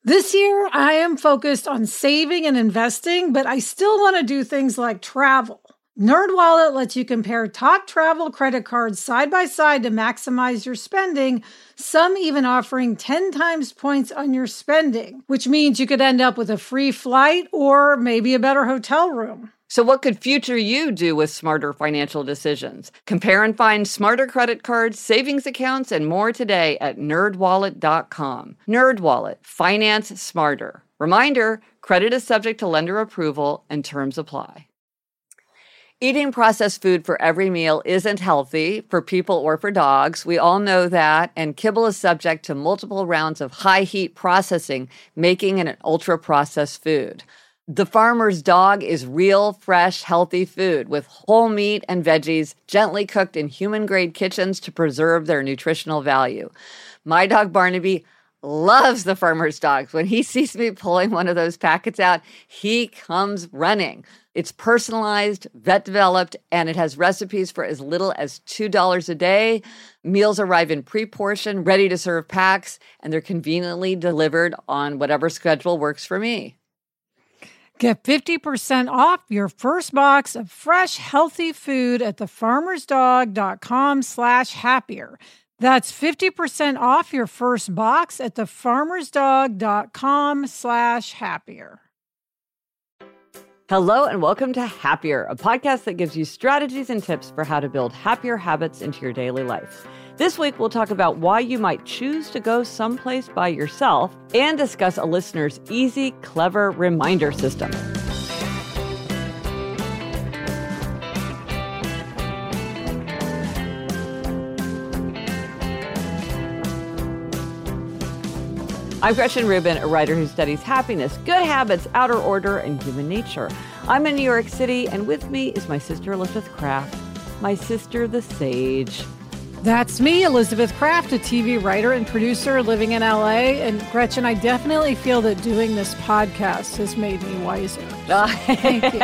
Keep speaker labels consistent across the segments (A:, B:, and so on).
A: This year, I am focused on saving and investing, but I still want to do things like travel. NerdWallet lets you compare top travel credit cards side by side to maximize your spending, some even offering 10 times points on your spending, which means you could end up with a free flight or maybe a better hotel room.
B: So what could future you do with smarter financial decisions? Compare and find smarter credit cards, savings accounts, and more today at nerdwallet.com. NerdWallet, finance smarter. Reminder, credit is subject to lender approval and terms apply. Eating processed food for every meal isn't healthy for people or for dogs. We all know that, and kibble is subject to multiple rounds of high heat processing, making it an ultra-processed food. The Farmer's Dog is real, fresh, healthy food with whole meat and veggies gently cooked in human-grade kitchens to preserve their nutritional value. My dog Barnaby loves the Farmer's Dog. When he sees me pulling one of those packets out, he comes running. It's personalized, vet-developed, and it has recipes for as little as $2 a day. Meals arrive in pre-portioned, ready-to-serve packs, and they're conveniently delivered on whatever schedule works for me.
A: Get 50% off your first box of fresh, healthy food at thefarmersdog.com/happier. That's 50% off your first box at thefarmersdog.com/happier.
B: Hello and welcome to Happier, a podcast that gives you strategies and tips for how to build happier habits into your daily life. This week, we'll talk about why you might choose to go someplace by yourself and discuss a listener's easy, clever reminder system. I'm Gretchen Rubin, a writer who studies happiness, good habits, outer order, and human nature. I'm in New York City, and with me is my sister Elizabeth Craft, my sister the Sage.
A: That's me, Elizabeth Craft, a TV writer and producer living in LA. And Gretchen, I definitely feel that doing this podcast has made me wiser. So thank you.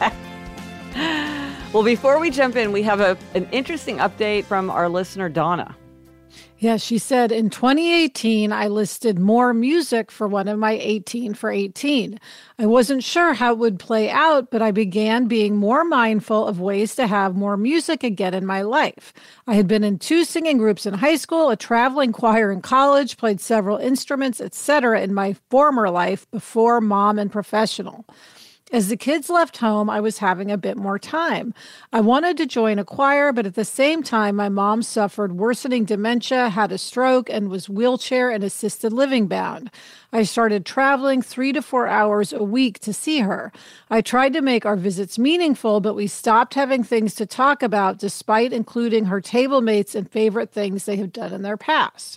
B: Well, before we jump in, we have an interesting update from our listener, Donna.
A: Yeah, she said, in 2018, I listed more music for one of my 18 for 18. I wasn't sure how it would play out, but I began being more mindful of ways to have more music again in my life. I had been in 2 singing groups in high school, a traveling choir in college, played several instruments, etc. in my former life before mom and professional. As the kids left home, I was having a bit more time. I wanted to join a choir, but at the same time, my mom suffered worsening dementia, had a stroke, and was wheelchair and assisted living bound. I started traveling 3 to 4 hours a week to see her. I tried to make our visits meaningful, but we stopped having things to talk about despite including her table mates and favorite things they have done in their past.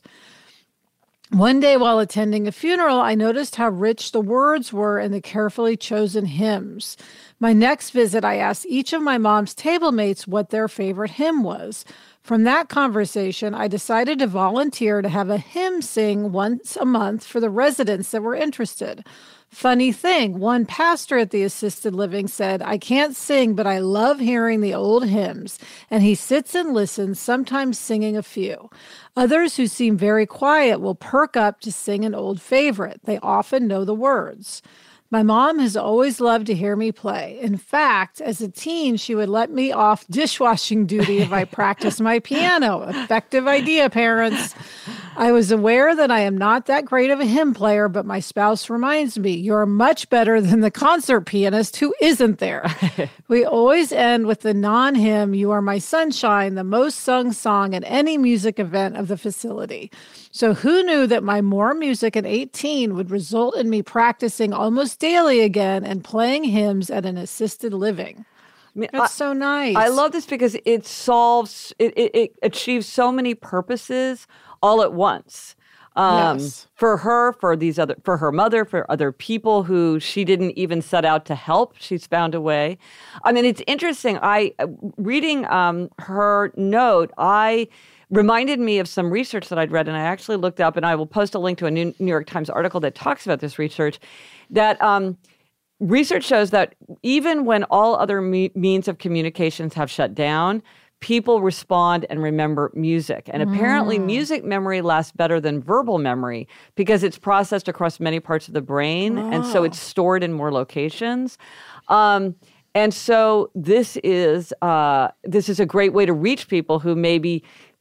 A: One day while attending a funeral, I noticed how rich the words were in the carefully chosen hymns. My next visit, I asked each of my mom's table mates what their favorite hymn was. From that conversation, I decided to volunteer to have a hymn sing once a month for the residents that were interested. Funny thing, one pastor at the assisted living said, I can't sing, but I love hearing the old hymns. And he sits and listens, sometimes singing a few. Others who seem very quiet will perk up to sing an old favorite. They often know the words. My mom has always loved to hear me play. In fact, as a teen, she would let me off dishwashing duty if I practiced my piano. Effective idea, parents. I was aware that I am not that great of a hymn player, but my spouse reminds me, you're much better than the concert pianist who isn't there. We always end with the non-hymn, You Are My Sunshine, the most sung song at any music event of the facility. So who knew that my more music at 18 would result in me practicing almost daily again and playing hymns at an assisted living? I mean, that's so nice.
B: I love this because it achieves so many purposes all at once.
A: Yes.
B: For her, for her mother, for other people who she didn't even set out to help. She's found a way. I mean, it's interesting. Reading her note, reminded me of some research that I'd read, and I actually looked up, and I will post a link to a New York Times article that talks about this research, that research shows that even when all other means of communications have shut down, people respond and remember music. And apparently music memory lasts better than verbal memory because it's processed across many parts of the brain. And so it's stored in more locations. And so this is a great way to reach people who maybe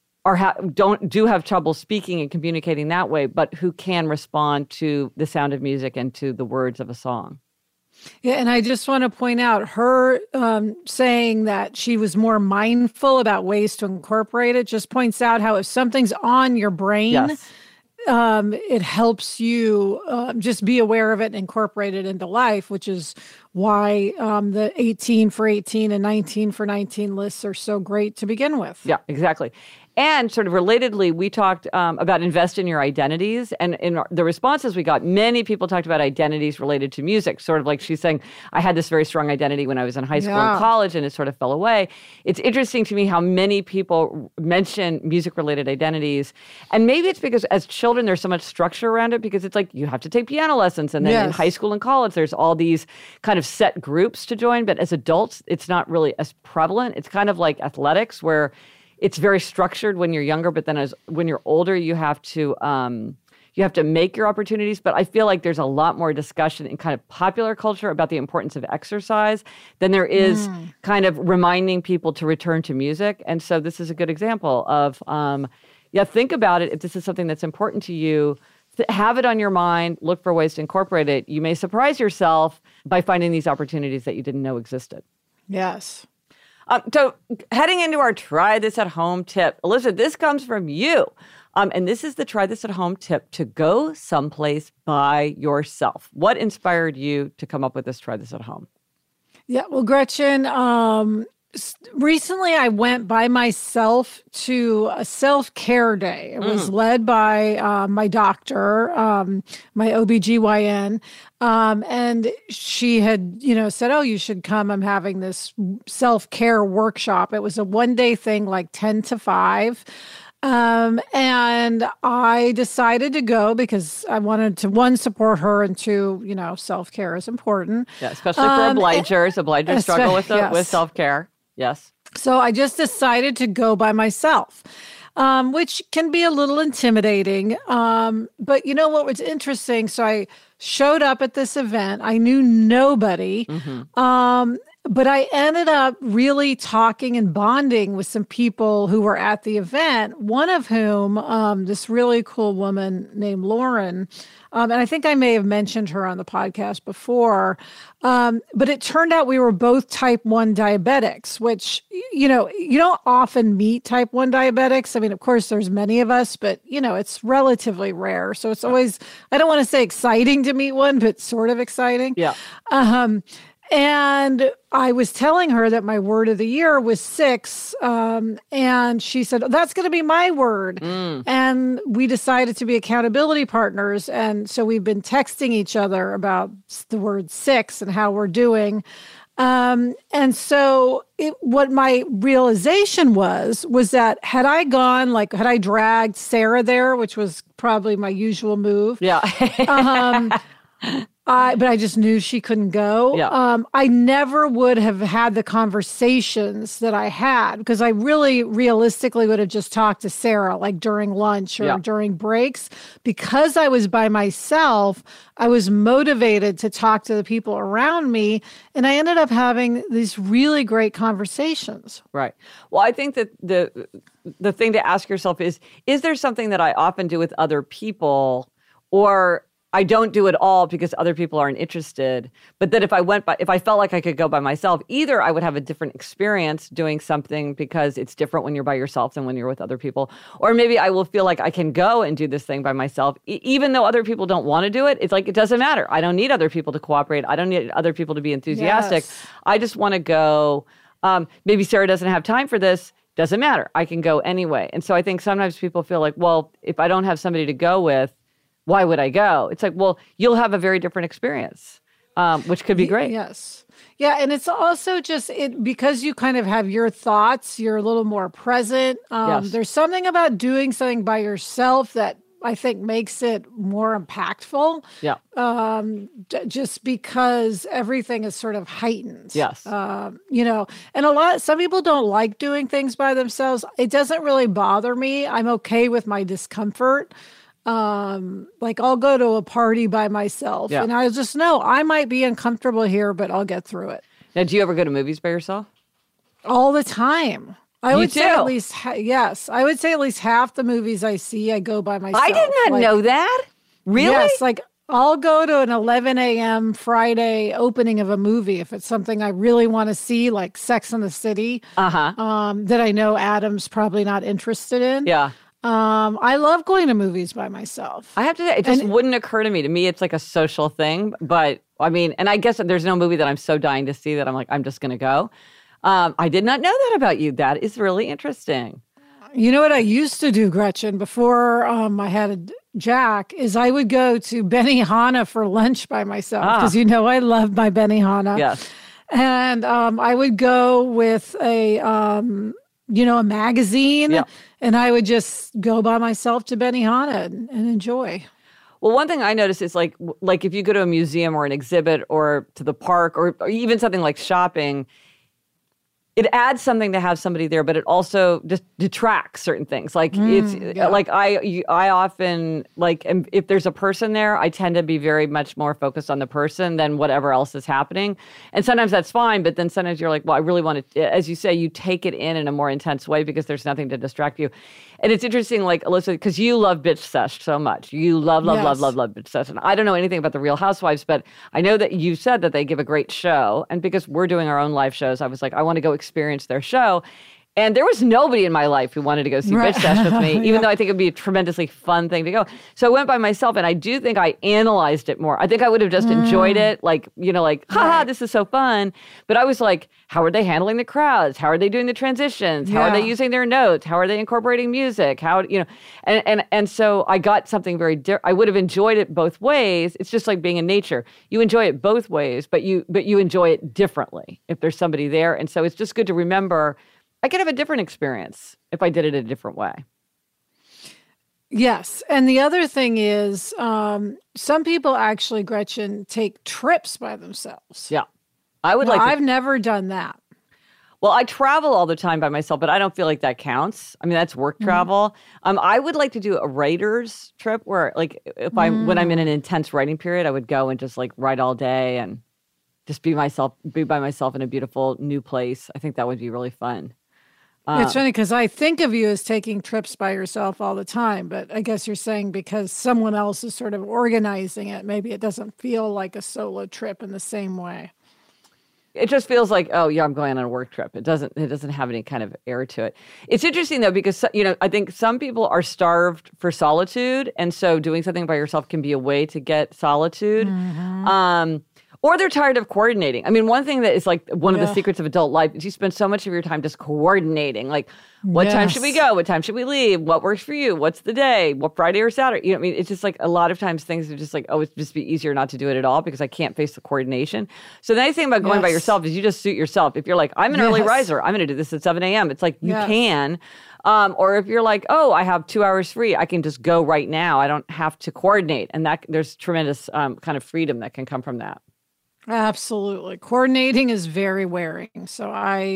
B: do have trouble speaking and communicating that way, but who can respond to the sound of music and to the words of a song.
A: Yeah, and I just want to point out her saying that she was more mindful about ways to incorporate it just points out how if something's on your brain,
B: Yes.
A: It helps you just be aware of it and incorporate it into life, which is why the 18 for 18 and 19 for 19 lists are so great to begin with.
B: Yeah, exactly. And sort of relatedly, we talked about invest in your identities. And in the responses we got, many people talked about identities related to music, sort of like she's saying, I had this very strong identity when I was in high school and college, and it sort of fell away. It's interesting to me how many people mention music-related identities. And maybe it's because as children, there's so much structure around it because it's like you have to take piano lessons. And then in high school and college, there's all these kind of set groups to join. But as adults, it's not really as prevalent. It's kind of like athletics where it's very structured when you're younger, but then when you're older, you have to make your opportunities. But I feel like there's a lot more discussion in kind of popular culture about the importance of exercise than there is kind of reminding people to return to music. And so this is a good example of, think about it. If this is something that's important to you, have it on your mind, look for ways to incorporate it. You may surprise yourself by finding these opportunities that you didn't know existed.
A: Yes.
B: So heading into our try this at home tip, Elizabeth, this comes from you. And this is the try this at home tip to go someplace by yourself. What inspired you to come up with this try this at home?
A: Yeah, well, Gretchen, recently I went by myself to a self-care day. It was led by my doctor, my OBGYN. And she had, said, oh, you should come. I'm having this self-care workshop. It was a one-day thing, like 10 to 5. And I decided to go because I wanted to, one, support her, and two, self-care is important.
B: Yeah, especially for obligers. Obligers struggle with self-care. Yes.
A: So I just decided to go by myself, which can be a little intimidating. But you know what was interesting? So I showed up at this event. I knew nobody. But I ended up really talking and bonding with some people who were at the event, one of whom, this really cool woman named Lauren, and I think I may have mentioned her on the podcast before, but it turned out we were both type 1 diabetics, which, you don't often meet type 1 diabetics. I mean, of course, there's many of us, but, it's relatively rare. So it's always, I don't want to say exciting to meet one, but sort of exciting.
B: Yeah.
A: And I was telling her that my word of the year was 6. And she said, oh, that's going to be my word. And we decided to be accountability partners. And so we've been texting each other about the word 6 and how we're doing. And so what my realization was that had I dragged Sarah there, which was probably my usual move.
B: Yeah.
A: But I just knew she couldn't go.
B: Yeah.
A: I never would have had the conversations that I had because I really realistically would have just talked to Sarah like during lunch or during breaks. Because I was by myself, I was motivated to talk to the people around me. And I ended up having these really great conversations.
B: Right. Well, I think that the thing to ask yourself is there something that I often do with other people, or I don't do it all because other people aren't interested, but that if I felt like I could go by myself, either I would have a different experience doing something because it's different when you're by yourself than when you're with other people, or maybe I will feel like I can go and do this thing by myself, even though other people don't want to do it. It's like, it doesn't matter. I don't need other people to cooperate. I don't need other people to be enthusiastic.
A: Yes.
B: I just want to go. Maybe Sarah doesn't have time for this. Doesn't matter. I can go anyway. And so I think sometimes people feel like, well, if I don't have somebody to go with, why would I go? It's like, well, you'll have a very different experience, which could be great.
A: Yes. Yeah. And it's also just because you kind of have your thoughts, you're a little more present.
B: Yes.
A: There's something about doing something by yourself that I think makes it more impactful.
B: Yeah.
A: Just because everything is sort of heightened.
B: Yes.
A: And some people don't like doing things by themselves. It doesn't really bother me. I'm okay with my discomfort. Like I'll go to a party by myself and I just know I might be uncomfortable here, but I'll get through it.
B: Now, do you ever go to movies by yourself?
A: All the time. I
B: You
A: would
B: do?
A: say at least, yes. I would say at least half the movies I see, I go by myself.
B: I did not know that. Really?
A: Yes, like I'll go to an 11 a.m. Friday opening of a movie if it's something I really want to see, like Sex and the City, that I know Adam's probably not interested in.
B: Yeah.
A: I love going to movies by myself.
B: I have to say, it just wouldn't occur to me. To me, it's like a social thing. But I mean, and I guess there's no movie that I'm so dying to see that I'm like, I'm just going to go. I did not know that about you. That is really interesting.
A: You know what I used to do, Gretchen, before I had Jack, is I would go to Benihana for lunch by myself because I love my Benihana.
B: Yes.
A: And I would go with a magazine, and I would just go by myself to Benihana and enjoy.
B: Well, one thing I notice is like if you go to a museum or an exhibit or to the park or even something like shopping, it adds something to have somebody there, but it also just detracts certain things. Like like I often if there's a person there, I tend to be very much more focused on the person than whatever else is happening. And sometimes that's fine, but then sometimes you're like, well, I really want to, as you say, you take it in a more intense way because there's nothing to distract you. And it's interesting, like Alyssa, because you love Bitch Sesh so much. You love Bitch Sesh. And I don't know anything about the Real Housewives, but I know that you said that they give a great show. And because we're doing our own live shows, I was like, I want to go experience their show. And there was nobody in my life who wanted to go see Bitch Sesh with me, even though I think it'd be a tremendously fun thing to go. So I went by myself, and I do think I analyzed it more. I think I would have just enjoyed it, haha, this is so fun. But I was like, how are they handling the crowds? How are they doing the transitions? How are they using their notes? How are they incorporating music? And so I got something very different. I would have enjoyed it both ways. It's just like being in nature. You enjoy it both ways, but you enjoy it differently if there's somebody there. And so it's just good to remember I could have a different experience if I did it a different way.
A: Yes. And the other thing is some people actually, Gretchen, take trips by themselves.
B: Yeah.
A: I've never done that.
B: Well, I travel all the time by myself, but I don't feel like that counts. I mean, that's work travel. I would like to do a writer's trip where when I'm in an intense writing period, I would go and just write all day and just be by myself in a beautiful new place. I think that would be really fun.
A: It's funny because I think of you as taking trips by yourself all the time, but I guess you're saying because someone else is sort of organizing it, maybe it doesn't feel like a solo trip in the same way.
B: It just feels like, oh yeah, I'm going on a work trip. It doesn't have any kind of air to it. It's interesting though, because I think some people are starved for solitude, and so doing something by yourself can be a way to get solitude. Mm-hmm. Or they're tired of coordinating. I mean, one thing that is one of the secrets of adult life is you spend so much of your time just coordinating. Like, what time should we go? What time should we leave? What works for you? What's the day? What Friday or Saturday? I mean, it's just a lot of times things are just it'd just be easier not to do it at all because I can't face the coordination. So the nice thing about going by yourself is you just suit yourself. If you're like, I'm an early riser, I'm going to do this at 7 a.m. It's like, you can. Or if you're like, oh, I have 2 hours free, I can just go right now. I don't have to coordinate. And that there's tremendous kind of freedom that can come from that.
A: Absolutely. Coordinating is very wearing. So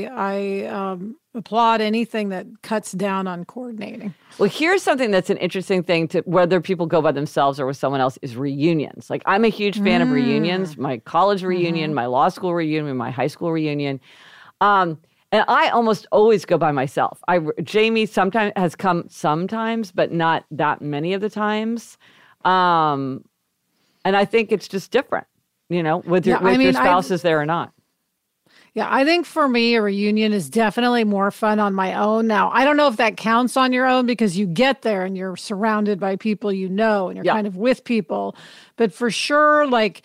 A: I applaud anything that cuts down on coordinating.
B: Well, here's something that's an interesting thing to whether people go by themselves or with someone else is reunions. Like, I'm a huge fan of reunions, my college reunion, my law school reunion, my high school reunion. And I almost always go by myself. Jamie sometimes has come sometimes, but not that many of the times. And I think it's just different. With your spouse is there or not.
A: Yeah, I think for me, a reunion is definitely more fun on my own. Now, I don't know if that counts on your own because you get there and you're surrounded by people and you're kind of with people. But for sure,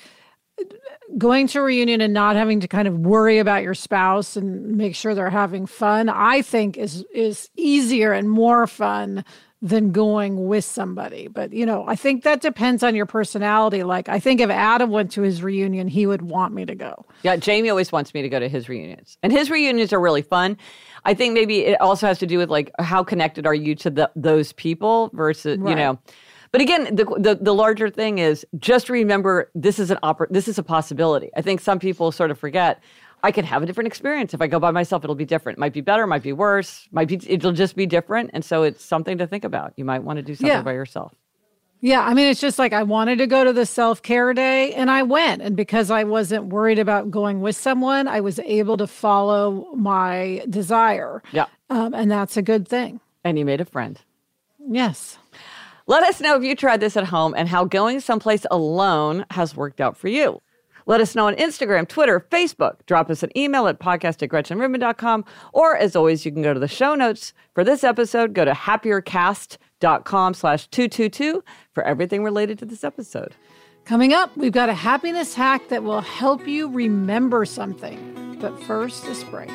A: going to a reunion and not having to kind of worry about your spouse and make sure they're having fun, I think is easier and more fun than going with somebody. But, I think that depends on your personality. Like, I think if Adam went to his reunion, he would want me to go.
B: Yeah, Jamie always wants me to go to his reunions. And his reunions are really fun. I think maybe it also has to do with, how connected are you to those people versus, But But again, the larger thing is just remember this is a possibility. I think some people sort of forget I could have a different experience. If I go by myself, it'll be different. It might be better, might be worse, it'll just be different. And so it's something to think about. You might want to do something by yourself.
A: Yeah, I mean, it's just like I wanted to go to the self-care day and I went. And because I wasn't worried about going with someone, I was able to follow my desire.
B: Yeah.
A: And that's a good thing.
B: And you made a friend.
A: Yes.
B: Let us know if you tried this at home and how going someplace alone has worked out for you. Let us know on Instagram, Twitter, Facebook. Drop us an email at podcast@GretchenRubin.com. Or as always, you can go to the show notes for this episode. Go to happiercast.com/222 for everything related to this episode.
A: Coming up, we've got a happiness hack that will help you remember something. But first, this break.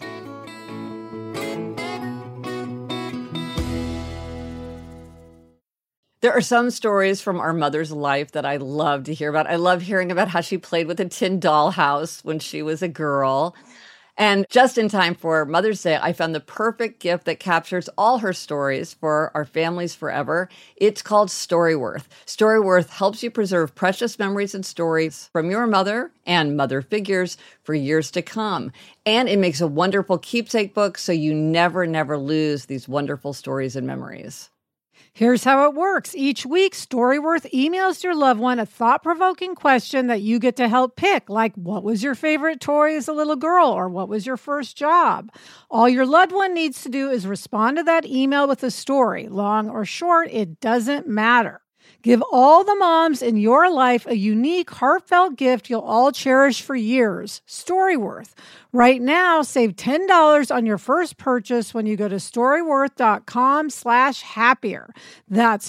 B: There are some stories from our mother's life that I love to hear about. I love hearing about how she played with a tin dollhouse when she was a girl. And just in time for Mother's Day, I found the perfect gift that captures all her stories for our families forever. It's called Storyworth. Storyworth helps you preserve precious memories and stories from your mother and mother figures for years to come. And it makes a wonderful keepsake book so you never lose these wonderful stories and memories.
A: Here's how it works. Each week, Storyworth emails your loved one a thought-provoking question that you get to help pick, like what was your favorite toy as a little girl, or what was your first job? All your loved one needs to do is respond to that email with a story. Long or short, it doesn't matter. Give all the moms in your life a unique, heartfelt gift you'll all cherish for years. Storyworth. Right now, save $10 on your first purchase when you go to storyworth.com/happier. That's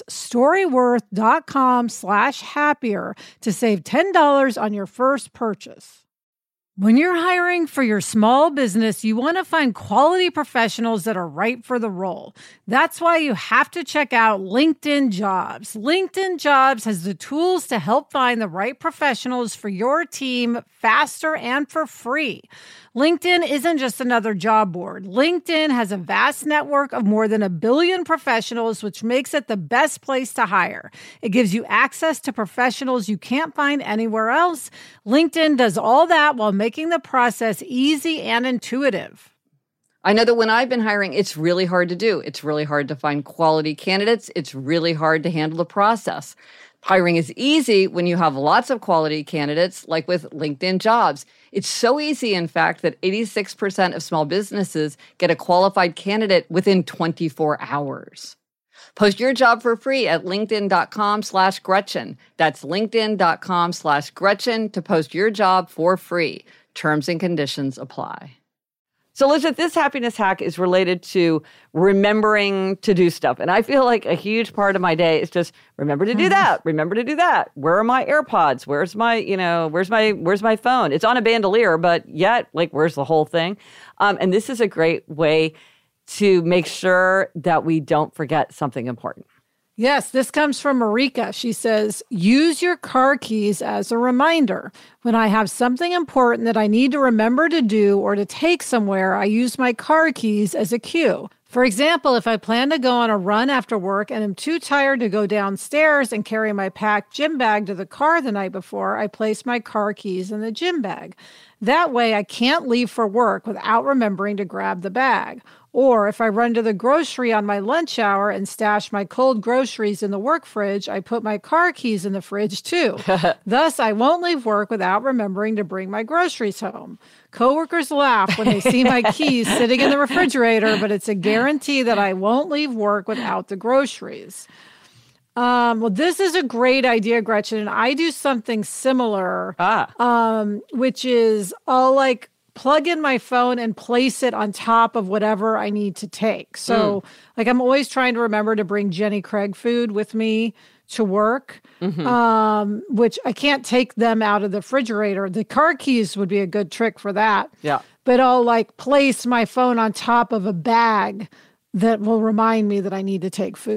A: storyworth.com/happier to save $10 on your first purchase. When you're hiring for your small business, you want to find quality professionals that are right for the role. That's why you have to check out LinkedIn Jobs. LinkedIn Jobs has the tools to help find the right professionals for your team faster and for free. LinkedIn isn't just another job board. LinkedIn has a vast network of more than 1 billion professionals, which makes it the best place to hire. It gives you access to professionals you can't find anywhere else. LinkedIn does all that while making the process easy and intuitive.
B: I know that when I've been hiring, it's really hard to do. It's really hard to find quality candidates. It's really hard to handle the process. Hiring is easy when you have lots of quality candidates, like with LinkedIn Jobs. It's so easy, in fact, that 86% of small businesses get a qualified candidate within 24 hours. Post your job for free at linkedin.com/Gretchen. That's linkedin.com/Gretchen to post your job for free. Terms and conditions apply. So Elizabeth, this happiness hack is related to remembering to do stuff. And I feel like a huge part of my day is just remember to do that. Remember to do that. Where are my AirPods? Where's my phone? It's on a bandolier, but yet, like, where's the whole thing? And this is a great way to make sure that we don't forget something important.
A: Yes, this comes from Marika. She says, use your car keys as a reminder. When I have something important that I need to remember to do or to take somewhere, I use my car keys as a cue. For example, if I plan to go on a run after work and am too tired to go downstairs and carry my packed gym bag to the car the night before, I place my car keys in the gym bag. That way, I can't leave for work without remembering to grab the bag. Or if I run to the grocery on my lunch hour and stash my cold groceries in the work fridge, I put my car keys in the fridge too. Thus, I won't leave work without remembering to bring my groceries home. Coworkers laugh when they see my keys sitting in the refrigerator, but it's a guarantee that I won't leave work without the groceries. Well, this is a great idea, Gretchen, and I do something similar, which is I'll plug in my phone and place it on top of whatever I need to take. So I'm always trying to remember to bring Jenny Craig food with me to work, which I can't take them out of the refrigerator. The car keys would be a good trick for that.
B: Yeah.
A: But I'll place my phone on top of a bag that will remind me that I need to take food.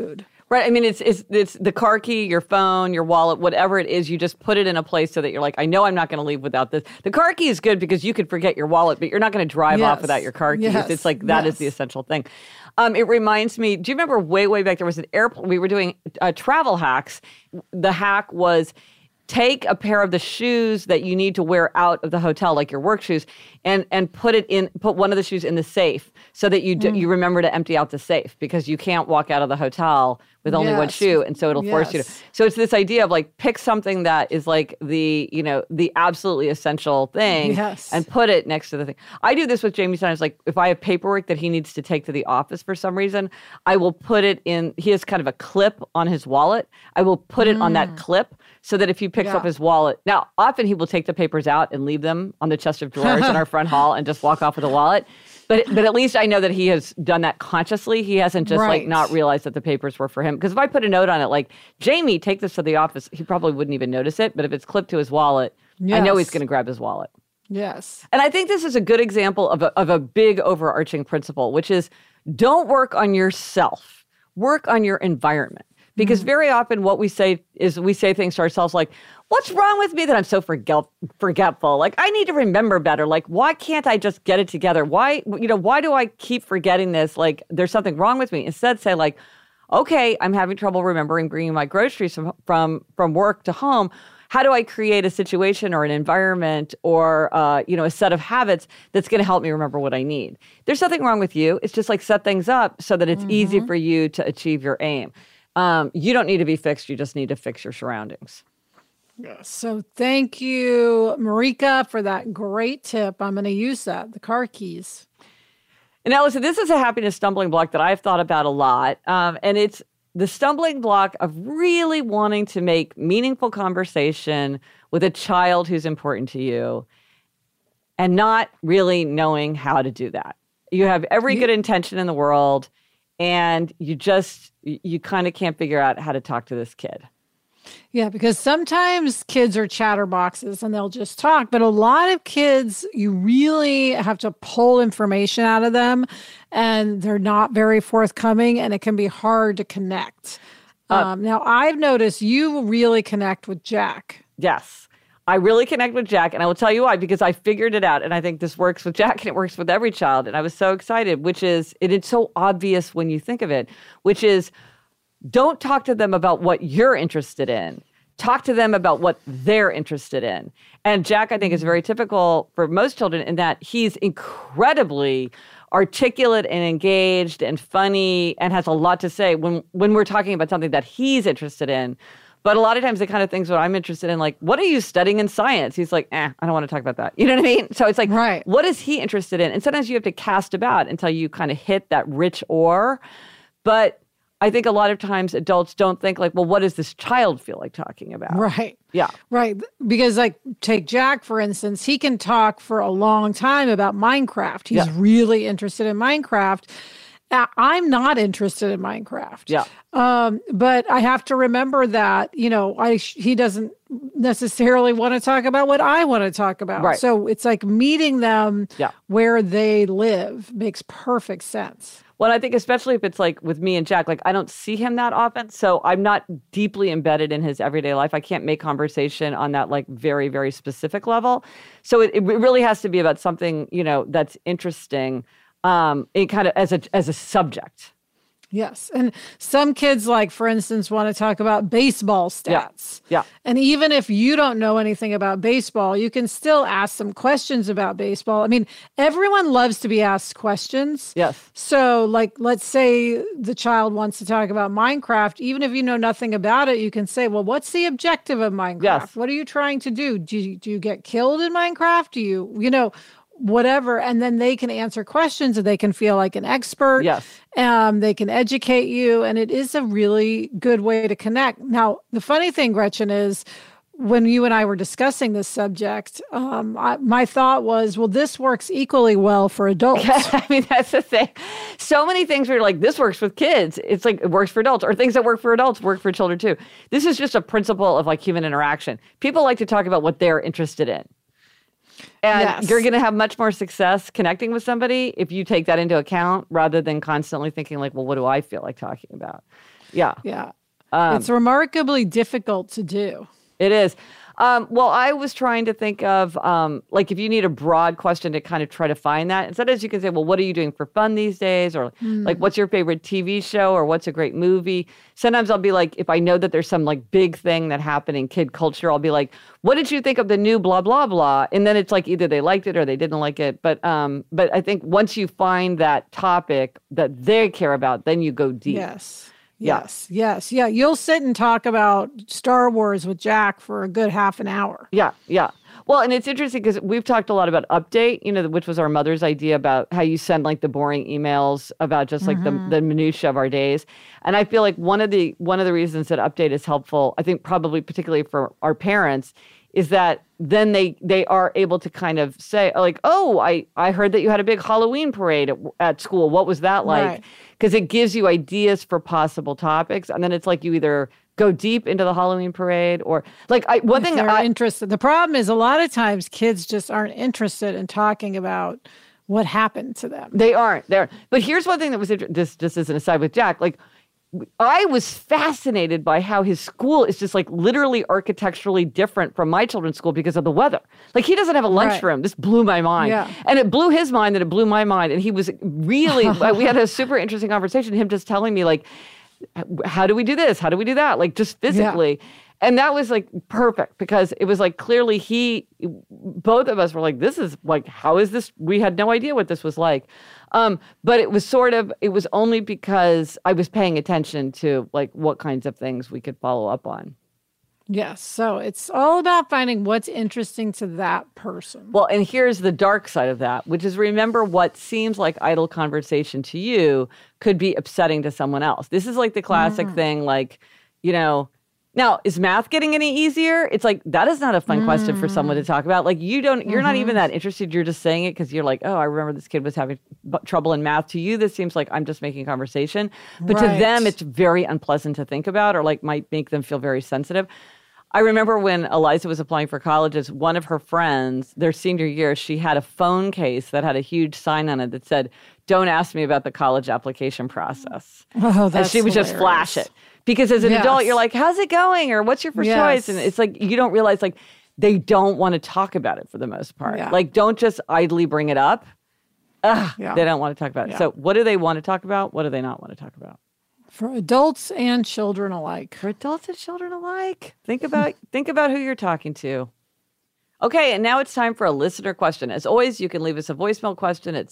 B: Right. I mean, it's the car key, your phone, your wallet, whatever it is, you just put it in a place so that you're like, I know I'm not going to leave without this. The car key is good because you could forget your wallet, but you're not going to drive off without your car keys.
A: Yes.
B: It's like that is the essential thing. It reminds me, do you remember way back there was an airplane, we were doing travel hacks. The hack was take a pair of the shoes that you need to wear out of the hotel, like your work shoes, and put one of the shoes in the safe so that you remember to empty out the safe because you can't walk out of the hotel with only one shoe, and so it'll force you to. So it's this idea of like pick something that is like the absolutely essential thing and put it next to the thing. I do this with Jamie sometimes. Like if I have paperwork that he needs to take to the office for some reason, I will put it in. He has kind of a clip on his wallet. I will put it on that clip so that if he picks up his wallet, now often he will take the papers out and leave them on the chest of drawers in our front hall and just walk off with the wallet. But at least I know that he has done that consciously. He hasn't just like not realized that the papers were for him. Because if I put a note on it like, Jamie, take this to the office, he probably wouldn't even notice it. But if it's clipped to his wallet, I know he's going to grab his wallet.
A: Yes.
B: And I think this is a good example of a big overarching principle, which is don't work on yourself. Work on your environment. Because very often what we say is we say things to ourselves like, what's wrong with me that I'm so forgetful? Like, I need to remember better. Like, why can't I just get it together? Why do I keep forgetting this? Like, there's something wrong with me. Instead, say like, okay, I'm having trouble remembering bringing my groceries from work to home. How do I create a situation or an environment or, a set of habits that's going to help me remember what I need? There's nothing wrong with you. It's just like set things up so that it's easy for you to achieve your aim. You don't need to be fixed. You just need to fix your surroundings.
A: Yes. So thank you, Marika, for that great tip. I'm going to use that, the car keys.
B: And now listen, this is a happiness stumbling block that I've thought about a lot. And it's the stumbling block of really wanting to make meaningful conversation with a child who's important to you and not really knowing how to do that. You have every good intention in the world, and you kind of can't figure out how to talk to this kid.
A: Yeah, because sometimes kids are chatterboxes and they'll just talk, but a lot of kids, you really have to pull information out of them and they're not very forthcoming and it can be hard to connect. Now, I've noticed you really connect with Jack.
B: Yes, I really connect with Jack, and I will tell you why, because I figured it out, and I think this works with Jack and it works with every child, and I was so excited, which is, it's so obvious when you think of it, which is, don't talk to them about what you're interested in. Talk to them about what they're interested in. And Jack, I think, is very typical for most children in that he's incredibly articulate and engaged and funny and has a lot to say when we're talking about something that he's interested in. But a lot of times the kind of things that I'm interested in, like, what are you studying in science? He's like, I don't want to talk about that. You know what I mean? So it's like, what is he interested in? And sometimes you have to cast about until you kind of hit that rich ore. But I think a lot of times adults don't think like, well, what does this child feel like talking about?
A: Right.
B: Yeah.
A: Right. Because like take Jack, for instance, he can talk for a long time about Minecraft. He's really interested in Minecraft. I'm not interested in Minecraft.
B: Yeah.
A: But I have to remember that, he doesn't necessarily want to talk about what I want to talk about.
B: Right.
A: So it's like meeting them where they live makes perfect sense.
B: Well, I think especially if it's like with me and Jack, like I don't see him that often. So I'm not deeply embedded in his everyday life. I can't make conversation on that like very, very specific level. So it really has to be about something, that's interesting it kind of as a subject.
A: Yes. And some kids, like, for instance, want to talk about baseball stats.
B: Yeah.
A: And even if you don't know anything about baseball, you can still ask some questions about baseball. I mean, everyone loves to be asked questions.
B: Yes.
A: So, like, let's say the child wants to talk about Minecraft. Even if you know nothing about it, you can say, well, what's the objective of Minecraft?
B: Yes.
A: What are you trying to do? Do you get killed in Minecraft? Do you whatever, and then they can answer questions and they can feel like an expert.
B: Yes.
A: They can educate you, and it is a really good way to connect. Now, the funny thing, Gretchen, is when you and I were discussing this subject, my thought was, well, this works equally well for adults.
B: I mean, that's the thing. So many things where you're like, this works with kids. It's like, it works for adults, or things that work for adults work for children too. This is just a principle of like human interaction. People like to talk about what they're interested in. And you're going to have much more success connecting with somebody if you take that into account rather than constantly thinking like, well, what do I feel like talking about? Yeah.
A: Yeah. It's remarkably difficult to do.
B: It is. Well, I was trying to think of, like, if you need a broad question to kind of try to find that, instead of you can say, well, what are you doing for fun these days? Or like, what's your favorite TV show? Or what's a great movie? Sometimes I'll be like, if I know that there's some like big thing that happened in kid culture, I'll be like, what did you think of the new blah, blah, blah? And then it's like either they liked it or they didn't like it. But I think once you find that topic that they care about, then you go deep.
A: Yes. Yeah. You'll sit and talk about Star Wars with Jack for a good half an hour.
B: Yeah. Well, and it's interesting because we've talked a lot about Update, which was our mother's idea about how you send like the boring emails about just like the minutia of our days. And I feel like one of the reasons that Update is helpful, I think probably particularly for our parents, is that then they are able to kind of say like, oh, I heard that you had a big Halloween parade at school. What was that like? Because it gives you ideas for possible topics. And then it's like you either go deep into the Halloween parade or like one thing
A: they're interested. The problem is a lot of times kids just aren't interested in talking about what happened to them.
B: They aren't there. But here's one thing that was this just as an aside with Jack, like I was fascinated by how his school is just like literally architecturally different from my children's school because of the weather. Like he doesn't have a lunchroom. This blew my mind. Yeah. And it blew his mind and it blew my mind. And he was really, we had a super interesting conversation, him just telling me like, how do we do this? How do we do that? Like just physically. Yeah. And that was like perfect because it was like clearly both of us were like, this is like, how is this? We had no idea what this was like. But it was only because I was paying attention to like what kinds of things we could follow up on.
A: Yes. So it's all about finding what's interesting to that person.
B: Well, and here's the dark side of that, which is remember what seems like idle conversation to you could be upsetting to someone else. This is like the classic thing, like, now, is math getting any easier? It's like, that is not a fun question for someone to talk about. Like, you're not even that interested. You're just saying it because you're like, oh, I remember this kid was having trouble in math. To you, this seems like I'm just making conversation. But to them, it's very unpleasant to think about or like might make them feel very sensitive. I remember when Eliza was applying for colleges, one of her friends, their senior year, she had a phone case that had a huge sign on it that said, don't ask me about the college application process.
A: Oh, that's
B: and she would just flash it. Because as an adult, you're like, how's it going? Or what's your first choice? And it's like, you don't realize like they don't want to talk about it for the most part. Yeah. Like, don't just idly bring it up. They don't want to talk about it. So what do they want to talk about? What do they not want to talk about?
A: For adults and children alike.
B: For adults and children alike. Think about who you're talking to. Okay, and now it's time for a listener question. As always, you can leave us a voicemail question at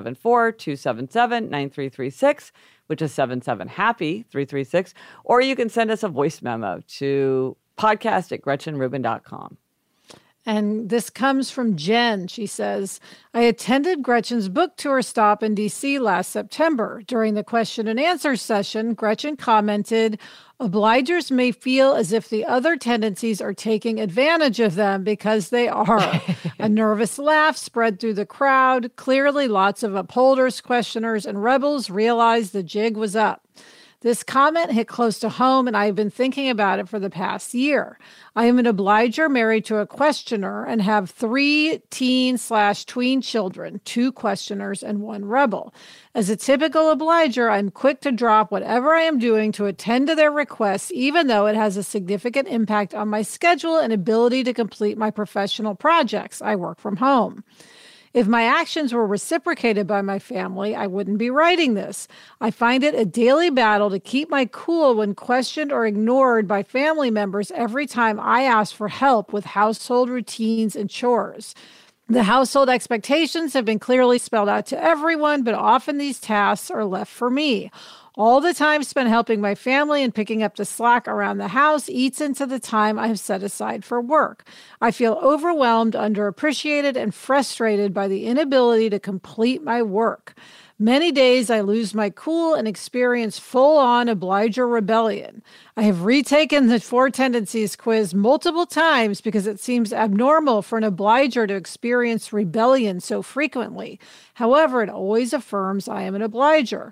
B: 774-277-9336, which is 77-HAPPY-336, or you can send us a voice memo to podcast@GretchenRubin.com.
A: And this comes from Jen. She says, I attended Gretchen's book tour stop in D.C. last September. During the question and answer session, Gretchen commented, obligers may feel as if the other tendencies are taking advantage of them because they are. A nervous laugh spread through the crowd. Clearly, lots of upholders, questioners, and rebels realized the jig was up. This comment hit close to home, and I've been thinking about it for the past year. I am an obliger married to a questioner and have 3 teen/tween children, 2 questioners and 1 rebel. As a typical obliger, I'm quick to drop whatever I am doing to attend to their requests, even though it has a significant impact on my schedule and ability to complete my professional projects. I work from home. If my actions were reciprocated by my family, I wouldn't be writing this. I find it a daily battle to keep my cool when questioned or ignored by family members every time I ask for help with household routines and chores. The household expectations have been clearly spelled out to everyone, but often these tasks are left for me. All the time spent helping my family and picking up the slack around the house eats into the time I have set aside for work. I feel overwhelmed, underappreciated, and frustrated by the inability to complete my work. Many days I lose my cool and experience full-on obliger rebellion. I have retaken the 4 tendencies quiz multiple times because it seems abnormal for an obliger to experience rebellion so frequently. However, it always affirms I am an obliger.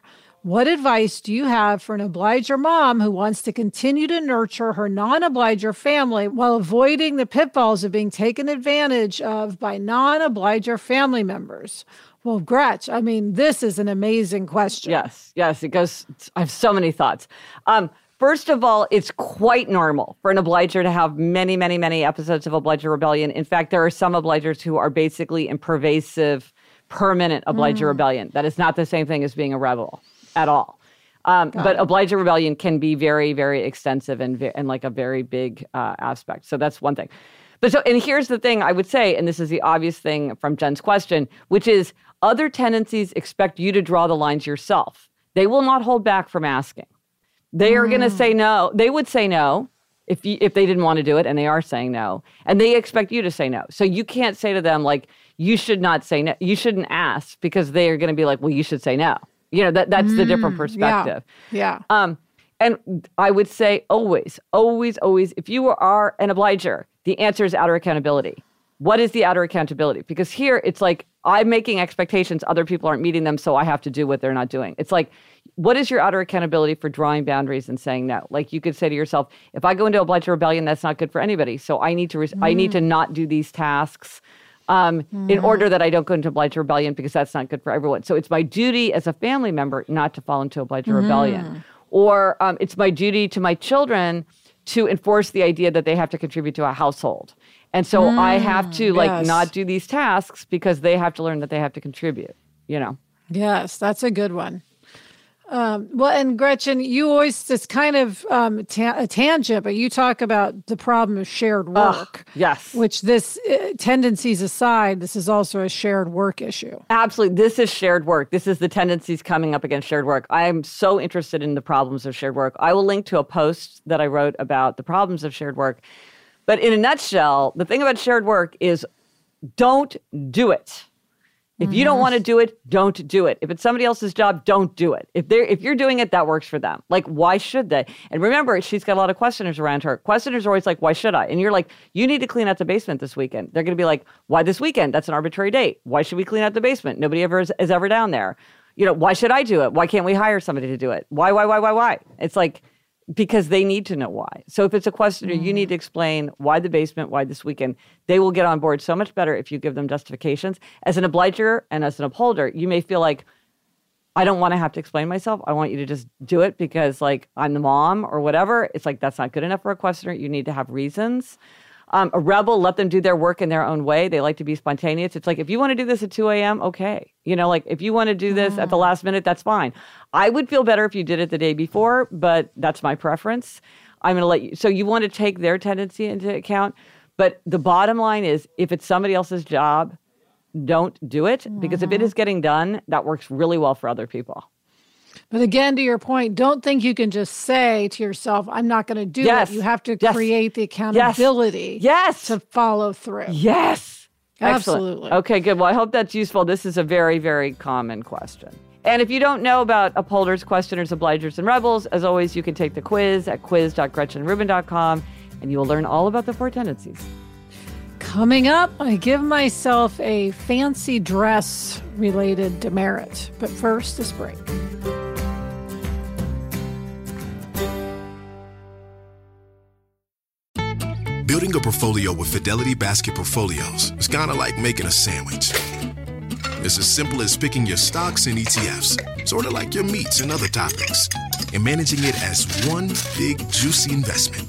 A: What advice do you have for an obliger mom who wants to continue to nurture her non-obliger family while avoiding the pitfalls of being taken advantage of by non-obliger family members? Well, Gretch, I mean, this is an amazing question.
B: Yes, it goes. I have so many thoughts. First of all, it's quite normal for an obliger to have many, many, many episodes of obliger rebellion. In fact, there are some obligers who are basically in pervasive, permanent obliger rebellion. That is not the same thing as being a rebel at all. But obliger rebellion can be very, very extensive and like a very big aspect. So that's one thing. And here's the thing I would say, and this is the obvious thing from Jen's question, which is other tendencies expect you to draw the lines yourself. They will not hold back from asking. They are going to say no. They would say no if they didn't want to do it, and they are saying no. And they expect you to say no. So you can't say to them, like, you should not say no. You shouldn't ask, because they are going to be like, well, you should say no. That's the different perspective.
A: Yeah.
B: And I would say always, if you are an obliger, the answer is outer accountability. What is the outer accountability? Because here it's like, I'm making expectations, other people aren't meeting them, so I have to do what they're not doing. It's like, what is your outer accountability for drawing boundaries and saying no? Like, you could say to yourself, if I go into obliger rebellion, that's not good for anybody. So I need to not do these tasks in order that I don't go into obliger rebellion, because that's not good for everyone. So it's my duty as a family member not to fall into obliger rebellion. Or it's my duty to my children to enforce the idea that they have to contribute to a household. And so I have to not do these tasks because they have to learn that they have to contribute,
A: Yes, that's a good one. Well, and Gretchen, you always, it's kind of a tangent, but you talk about the problem of shared work.
B: Yes.
A: Which this, tendencies aside, this is also a shared work issue.
B: Absolutely. This is shared work. This is the tendencies coming up against shared work. I am so interested in the problems of shared work. I will link to a post that I wrote about the problems of shared work. But in a nutshell, the thing about shared work is don't do it. If you don't want to do it, don't do it. If it's somebody else's job, don't do it. If you're doing it, that works for them. Like, why should they? And remember, she's got a lot of questioners around her. Questioners are always like, why should I? And you're like, you need to clean out the basement this weekend. They're going to be like, why this weekend? That's an arbitrary date. Why should we clean out the basement? Nobody ever is ever down there. Why should I do it? Why can't we hire somebody to do it? Why? It's like, because they need to know why. So if it's a questioner, you need to explain why the basement, why this weekend. They will get on board so much better if you give them justifications. As an obliger and as an upholder, you may feel like, I don't want to have to explain myself. I want you to just do it because, like, I'm the mom or whatever. It's like, that's not good enough for a questioner. You need to have reasons. A rebel, let them do their work in their own way. They like to be spontaneous. It's like, if you want to do this at 2 a.m., okay. If you want to do this at the last minute, that's fine. I would feel better if you did it the day before, but that's my preference. I'm going to let you. So you want to take their tendency into account. But the bottom line is, if it's somebody else's job, don't do it. Because if it is getting done, that works really well for other people.
A: But again, to your point, don't think you can just say to yourself, I'm not going to do it. You have to create the accountability to follow through.
B: Yes.
A: Absolutely.
B: Excellent. Okay, good. Well, I hope that's useful. This is a very, very common question. And if you don't know about upholders, questioners, obligers, and rebels, as always, you can take the quiz at quiz.gretchenrubin.com, and you will learn all about the 4 tendencies.
A: Coming up, I give myself a fancy dress related demerit. But first, this break.
C: Building a portfolio with Fidelity Basket Portfolios is kind of like making a sandwich. It's as simple as picking your stocks and ETFs, sort of like your meats and other toppings, and managing it as one big, juicy investment.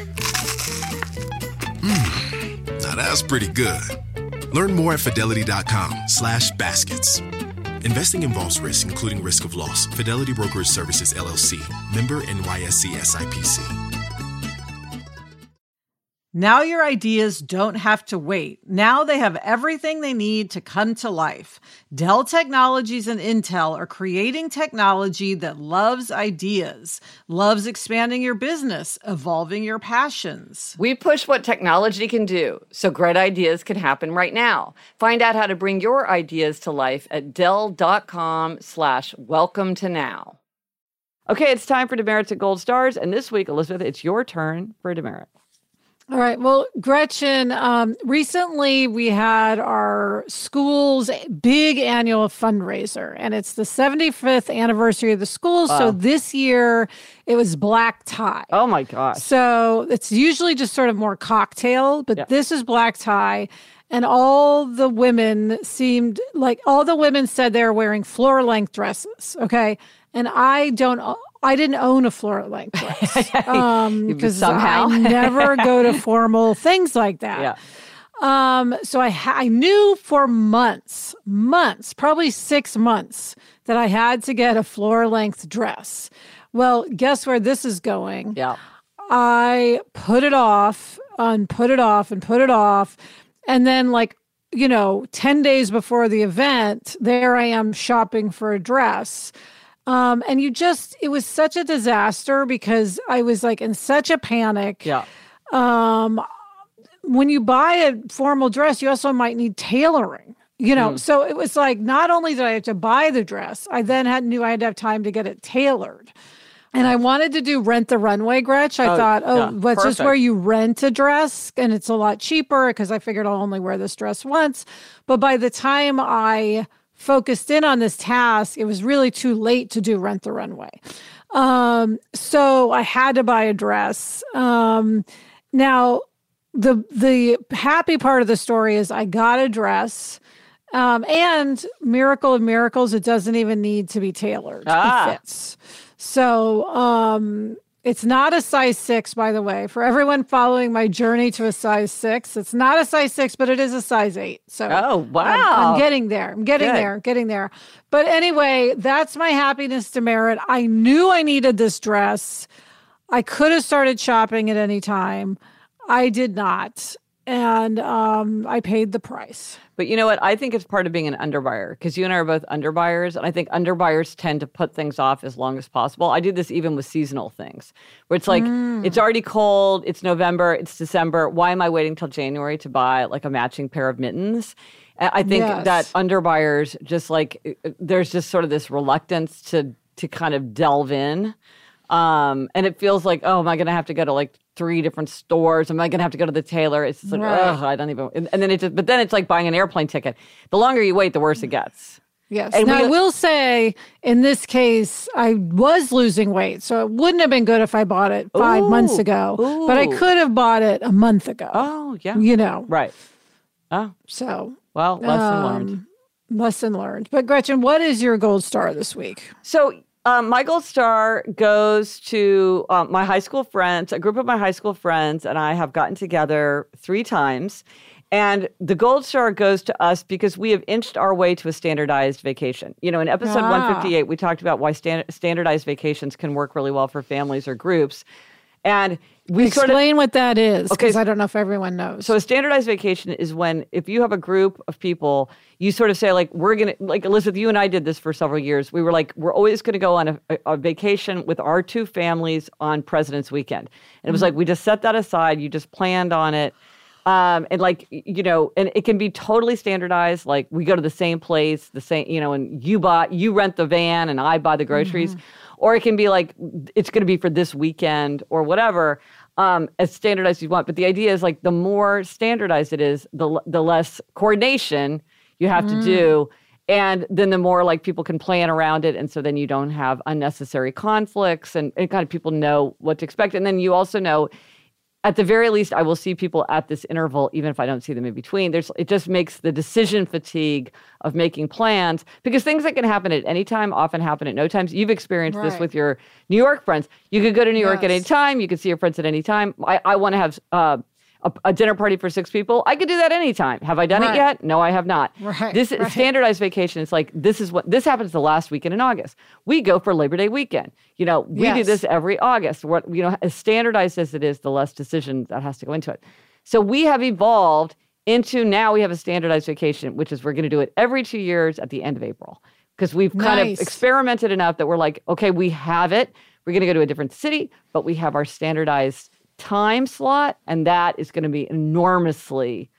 C: Now that's pretty good. Learn more at fidelity.com/baskets. Investing involves risk, including risk of loss. Fidelity Brokerage Services, LLC. Member NYSE SIPC.
D: Now your ideas don't have to wait. Now they have everything they need to come to life. Dell Technologies and Intel are creating technology that loves ideas, loves expanding your business, evolving your passions.
B: We push what technology can do, so great ideas can happen right now. Find out how to bring your ideas to life at Dell.com/welcome to now. Okay, it's time for demerits and gold stars. And this week, Elizabeth, it's your turn for a demerit.
A: All right. Well, Gretchen, recently we had our school's big annual fundraiser, and it's the 75th anniversary of the school. Wow. So this year it was black tie.
B: Oh, my gosh.
A: So it's usually just sort of more cocktail, but this is black tie. And all the women said they were wearing floor length dresses. Okay. And I didn't own a floor length dress because I never go to formal things like that. Yeah. So I knew for months, probably 6 months, that I had to get a floor length dress. Well, guess where this is going?
B: Yeah.
A: I put it off and put it off and put it off. And then 10 days before the event, there I am shopping for a dress. And it was such a disaster because I was in such a panic.
B: Yeah.
A: When you buy a formal dress, you also might need tailoring, So it was not only did I have to buy the dress, I then knew I had to have time to get it tailored. And I wanted to do Rent the Runway, Gretch. I thought, let's just where you rent a dress and it's a lot cheaper because I figured I'll only wear this dress once. But by the time I focused in on this task, it was really too late to do Rent the Runway. So I had to buy a dress. Now, the happy part of the story is I got a dress. And miracle of miracles, it doesn't even need to be tailored. It fits. So it's not a size 6, by the way. For everyone following my journey to a size 6, it's not a size 6, but it is a size 8. So I'm getting there. I'm getting there. But anyway, that's my happiness demerit. I knew I needed this dress. I could have started shopping at any time. I did not. And I paid the price.
B: But you know what? I think it's part of being an underbuyer because you and I are both underbuyers. And I think underbuyers tend to put things off as long as possible. I do this even with seasonal things where it's it's already cold. It's November. It's December. Why am I waiting till January to buy a matching pair of mittens? I think that underbuyers there's just sort of this reluctance to kind of delve in. And it feels like, oh, am I going to have to go to 3 different stores? Am I going to have to go to the tailor? It's just I don't even. And then it's like buying an airplane ticket. The longer you wait, the worse it gets.
A: Yes. And I will say, in this case, I was losing weight, so it wouldn't have been good if I bought it 5 months ago. But I could have bought it a month ago.
B: Oh, yeah. Right. Oh.
A: So.
B: Well, lesson learned.
A: Lesson learned. But Gretchen, what is your gold star this week?
B: So. My gold star goes to my high school friends. A group of my high school friends and I have gotten together 3 times. And the gold star goes to us because we have inched our way to a standardized vacation. In episode 158, we talked about why standardized vacations can work really well for families or groups. And we
A: explain what that is, because I don't know if everyone knows.
B: So a standardized vacation is when, if you have a group of people, you sort of say, we're going to, Elizabeth, you and I did this for several years. We were we're always going to go on a vacation with our 2 families on President's Weekend. And it was we just set that aside. You just planned on it. And and it can be totally standardized. We go to the same place, the same, and you rent the van and I buy the groceries. Mm-hmm. Or it can be it's going to be for this weekend or whatever, as standardized as you want. But the idea is the more standardized it is, the less coordination you have to do. And then the more people can plan around it. And so then you don't have unnecessary conflicts and kind of people know what to expect. And then you also know, at the very least, I will see people at this interval, even if I don't see them in between. It just makes the decision fatigue of making plans, because things that can happen at any time often happen at no times. You've experienced this with your New York friends. You could go to New York at any time. You could see your friends at any time. I want to have a dinner party for 6 people. I could do that anytime. Have I done it yet? No, I have not. This standardized vacation. It's this happens the last weekend in August. We go for Labor Day weekend. We do this every August. As standardized as it is, the less decision that has to go into it. So we have evolved into, now we have a standardized vacation, which is we're going to do it every 2 years at the end of April, because we've kind of experimented enough that we're okay, we have it. We're going to go to a different city, but we have our standardized time slot, and that is going to be enormously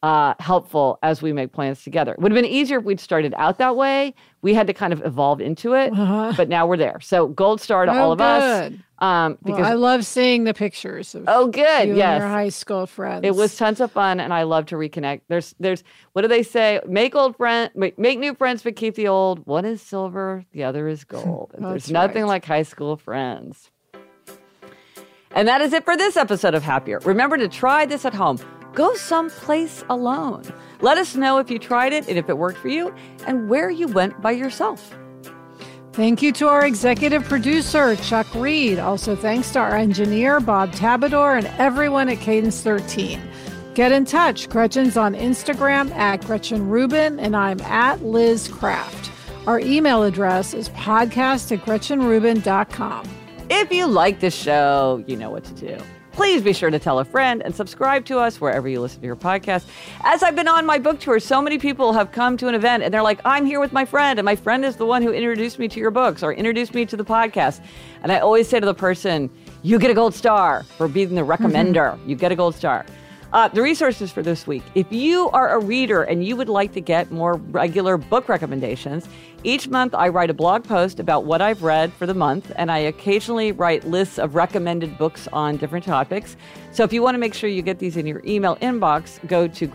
B: helpful as we make plans together. It would have been easier if we'd started out that way. We had to kind of evolve into it, but now we're there. So gold star to all of us.
A: Because I love seeing the pictures of
B: good,
A: you
B: yes,
A: and your high school friends.
B: It was tons of fun, and I love to reconnect. There's what do they say? Make new friends, but keep the old. One is silver, the other is gold. And there's nothing like high school friends. And that is it for this episode of Happier. Remember to try this at home. Go someplace alone. Let us know if you tried it and if it worked for you and where you went by yourself.
A: Thank you to our executive producer, Chuck Reed. Also thanks to our engineer, Bob Tabador, and everyone at Cadence 13. Get in touch. Gretchen's on Instagram at Gretchen Rubin, and I'm at Liz Craft. Our email address is podcast@GretchenRubin.com.
B: If you like this show, you know what to do. Please be sure to tell a friend and subscribe to us wherever you listen to your podcast. As I've been on my book tour, so many people have come to an event and they're like, I'm here with my friend, and my friend is the one who introduced me to your books or introduced me to the podcast. And I always say to the person, you get a gold star for being the recommender. You get a gold star. The resources for this week. If you are a reader and you would like to get more regular book recommendations, each month I write a blog post about what I've read for the month, and I occasionally write lists of recommended books on different topics. So if you want to make sure you get these in your email inbox, go to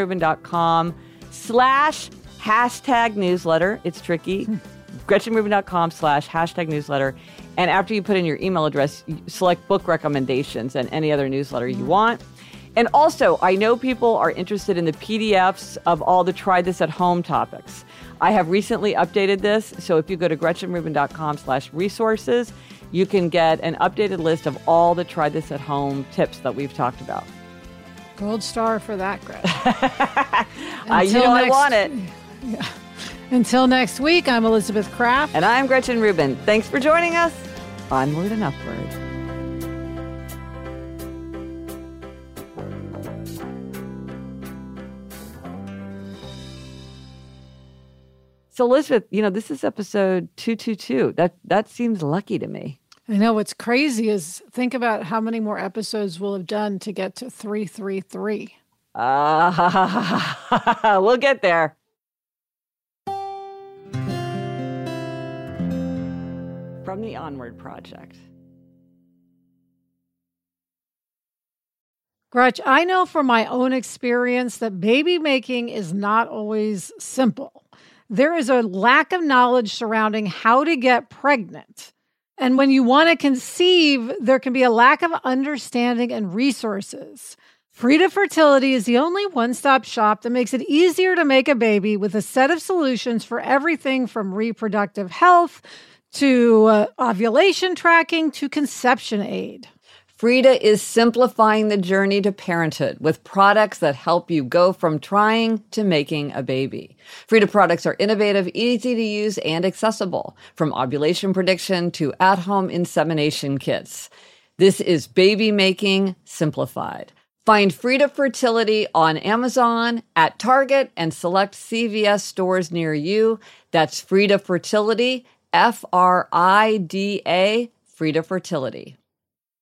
B: GretchenRubin.com/#newsletter. It's tricky. GretchenRubin.com/#newsletter. And after you put in your email address, you select book recommendations and any other newsletter you want. And also, I know people are interested in the PDFs of all the Try This at Home topics. I have recently updated this, so if you go to GretchenRubin.com/resources, you can get an updated list of all the Try This at Home tips that we've talked about.
A: Gold star for that, Gretchen.
B: I want it.
A: Yeah. Until next week, I'm Elizabeth Craft.
B: And I'm Gretchen Rubin. Thanks for joining us. Onward and upward. So Elizabeth, this is episode 222. That seems lucky to me.
A: I know what's crazy is think about how many more episodes we'll have done to get to 333.
B: We'll get there. From the Onward Project.
A: Gretch, I know from my own experience that baby making is not always simple. There is a lack of knowledge surrounding how to get pregnant. And when you want to conceive, there can be a lack of understanding and resources. Frida Fertility is the only one-stop shop that makes it easier to make a baby with a set of solutions for everything from reproductive health to ovulation tracking to conception aid.
B: Frida is simplifying the journey to parenthood with products that help you go from trying to making a baby. Frida products are innovative, easy to use, and accessible, from ovulation prediction to at-home insemination kits. This is baby making simplified. Find Frida Fertility on Amazon, at Target, and select CVS stores near you. That's Frida Fertility, Frida, Frida Fertility.